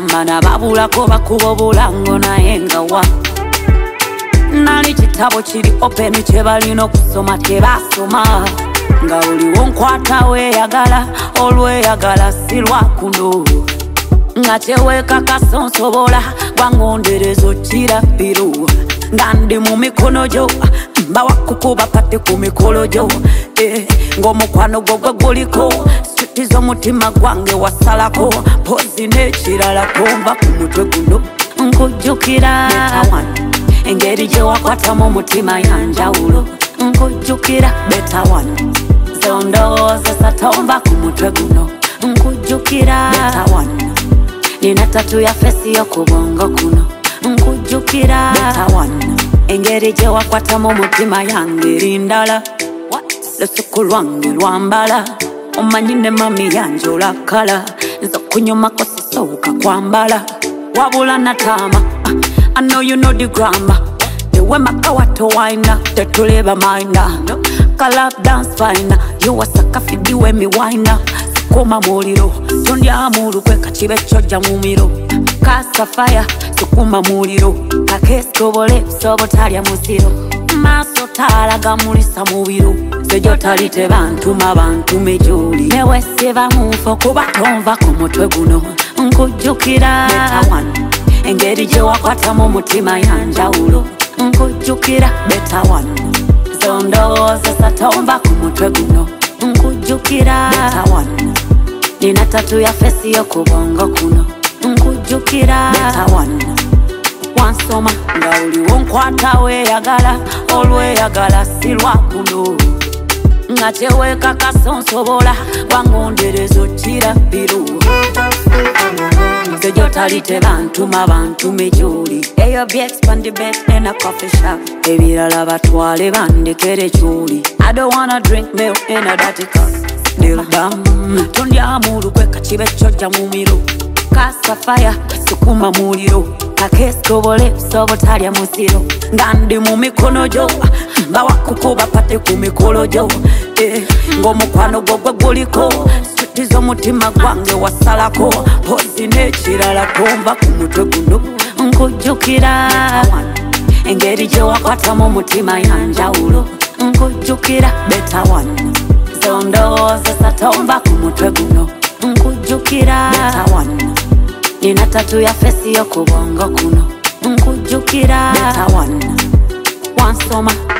Mana babulako bakuba bulango naye nga wa nali kitabo kiri open kyebalina okusoma tebasoma nga oliwo nkwata weeyagala olweyagala si lwakuno nga kyewekakasa nsobola bangondereza okirabiro nga ndi mu mikono gyo bawakukuba pate ku mikolo gyo ng'omukwano gwo gwe guliko striti z'omutima gwange wasalako pozi n'ekirala komba ku mutwe guno nkujjukira engeri gye wakwatamu omutima yanjawulo nkujjukira beta one zondowooza tomba ku mutwe guno nkujjukira beta one nina tatu ya fesi yo ku bwongo kuno nkujjukira beta one engeri gye wakwatamu omutima yange erindala lusuku lwange lwambala omanyi ne mami yanje olakala nza okunyumako sisowuka kwambala wabula natama I know you know the grammar the way makawato wina tetuleba minda kalap dance fine you wasaka fidi we mi wina sikoma muliro tondya mulukwe kachibe choja mumiro kasa fire sukuma muliro kakeskobole sobo talya musiro maso talaga mulisa mubiro sejo talite bantu mabantu mejuli newe seva mufo kuba tonva ku mutwe guno nkujjukira beta one engeri gye wakwatamu omutima yanjawulo nkujjukira beta one zondowooza tomba ku mutwe guno nkujjukira beta one nina tatu ya fesi yo ku bwongo kuno nkujjukira beta one wansoma nga oliwo nkwata weeyagala olweyagala si lwakuno nga kyewekakasa nsobola wangondereza okirabiro sejo talite bantu mabantu mejuli eyo byexpandi bet in a coffee shop ebirala batwale bandekere kyuli I don't wanna drink milk in a dirty cup still dumb tondya mulukwe kachibe choja mumiro kasa fire sukuma muliro kakeskobole sobo talya musiro nga ndi mu mikono gyo bawakukuba pate ku mikolo gyo ng'omukwano gwo gwe guliko striti z'omutima gwange wasalako pozi n'ekirala komba ku mutwe guno nkujjukira engeri gye wakwatamu omutima yanjawulo nkujjukira beta one zondowooza tomba ku mutwe guno nkujjukira beta one nina tatu ya fesi yo ku bwongo kuno nkujjukira beta one wansoma